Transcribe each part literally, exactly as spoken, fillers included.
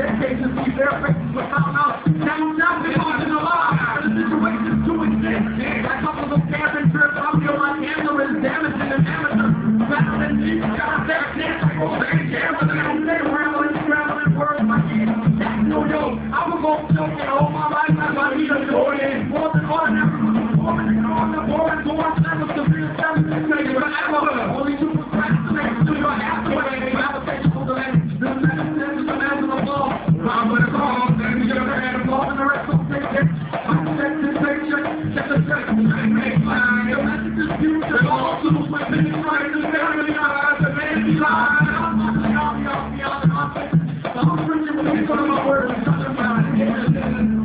dedication, see their faces without out. Now, now they're causing a lot of the situations to exist. That couple of camping trips, I feel like Angela is damaging an amateur. Better than me, got their chance, I go back and jam with them, and they rambling, scrambling, words my kids. That's no yo, I was going to choke it all my life, that's why we done doing it. More than ordinary, was performing, and on the board, going seven to real seven, and make it forever. Only two procrastinate, do your afterway, application for the land. The medicine is the man of the ball. I'm gonna call, then you never had a ball, and the rest will take it. I'm check this picture, check the check, and make mine. Your message is future, all tools, my business right, the family, eyes, the man be lying. I'm not the army, I'll be on the office. I'm preaching with these on my words, and talking about it.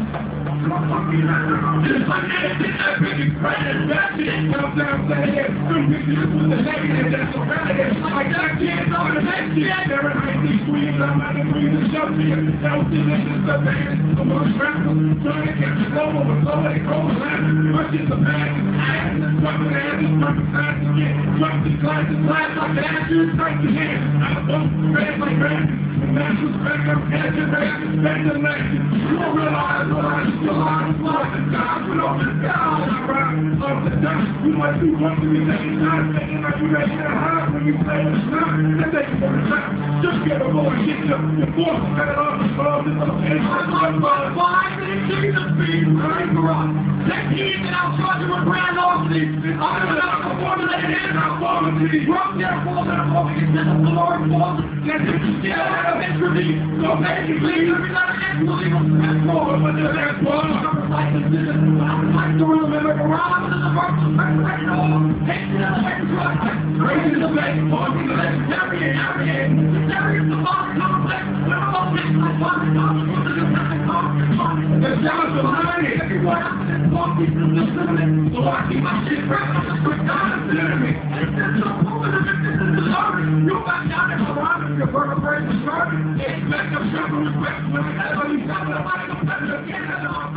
Just like anything that really credit, that shit comes down to the head. Two pictures with the negative, that's a relative. Like that kid's on the next shit. There are nineteen queens, I'm at the queen of show to you. Healthy, this is the man. The most radical, trying to catch the global with low and cold laughing. Punches the man, ass, jumping the head, jumping fast again. Jumping the classes, last like the ass, you're straight to him. I'm a boat, red like red. The national spec, I'm catching red, spend the legend. You don't realize what I just realized. Like the time, put on the down, around, up the down. You might be one to be taking time, thinking like you ready to hide when you play the snap. Then take it for the time. Just get a boy, get you, your force, cut it off, above the little head. I'm like, but why did it take the speed? Running for us. That kid that I'm charging with grand larceny. I'm gonna have a formulated in and I'm falling to these rock there, falls and I'm walking into the Lord falls. That's it, you still have a entropy. So basically, every time I get to a legal step forward, but there's that one. Like the citizen, I'm like to remember the rhyme of the first right all. Take the electric truck, raising the bed, walking the legendary and every end. The theory of the modern complex, we're all things like modern complex, the design complex. The sounds of money, everyone else is walking through the limit. So I keep my shit fresh, I'm just quick down and enemy. If this is a movement, if this is the story, you'll back down in the rhyme if your vertebrae is started. It's back up, shoving respect, whenever you stop, I'm like a better again.